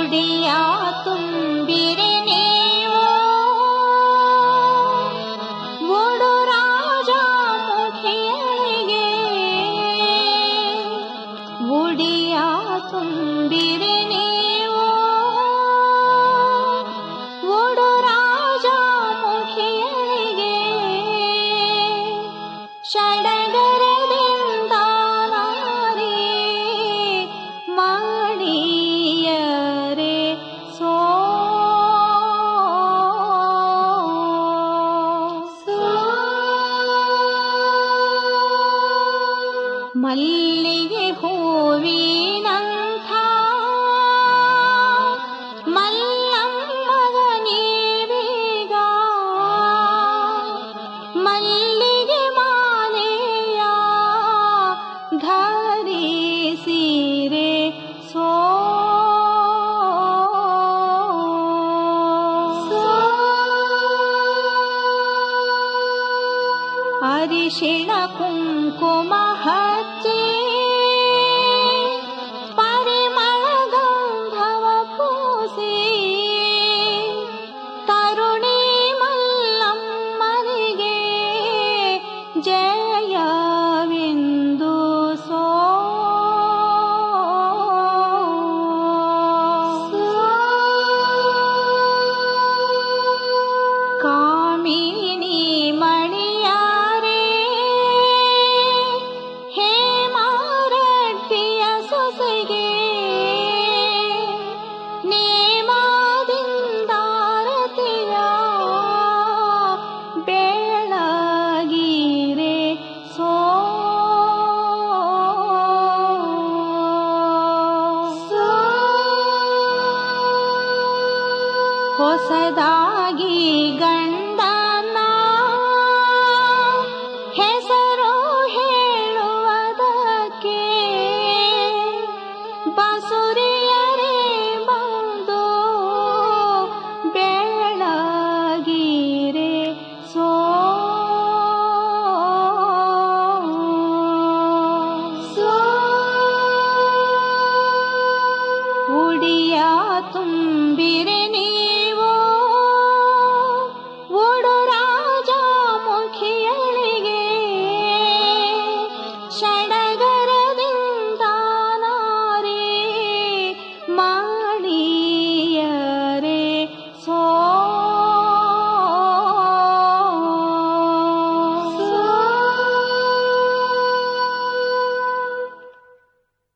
ಉಡಿಯ ತುಂಬಿರಿ ನೀವು ಒಡು ರಾಜ ಮುಖಿಯರಿಗೆ ಉಡಿಯ ತುಂಬಿರಿ ನೀವು ಒಡು ರಾಜ ಮುಖಿಯರಿಗೆ ಷಡಗರದಿಂದ ನಾರಿ ಮಾಡಿಯರೆ ಸೋ ಮಲ್ಲಿಗೆ ಹೂವಿನಂಥ ಮಲ್ಲಮ್ಮಗ ನೀವೀಗ ಮಲ್ಲಿಗೆ ಮಾಲೆಯ ಧರಿಸಿರೆ ಸೋ ಅರಿಶಿಣ ಕುಂಕುಮ ಹಚ್ಚಿ ಪರಿಮಳ ಗಂಧವ ಪೂಸಿ ತರುಣಿ ಮಲ್ಲಮ್ಮನಿಗೆ ಜಯವೆಂದು ಸೋ ಕಾಮಿನಿ ಮಣಿಯಾರೆ ಹೇಮಾರಡ್ಡಿಯ ಸೊಸೆಗೆ ನೇಮಾದಿಂದಾರತಿಯ ಬೆಳಗಿರೆ ಸೋ ಹೊಸದಾಗಿ ಗಂಡನ ಹೆಸರು ಹೇಳುವುದಕ್ಕೆ ಬಸುರಿಯರೇ ಬಂದು ಬೆಳಗಿರೆ ಸೋ ಉಡಿಯ ತುಂಬಿರೆ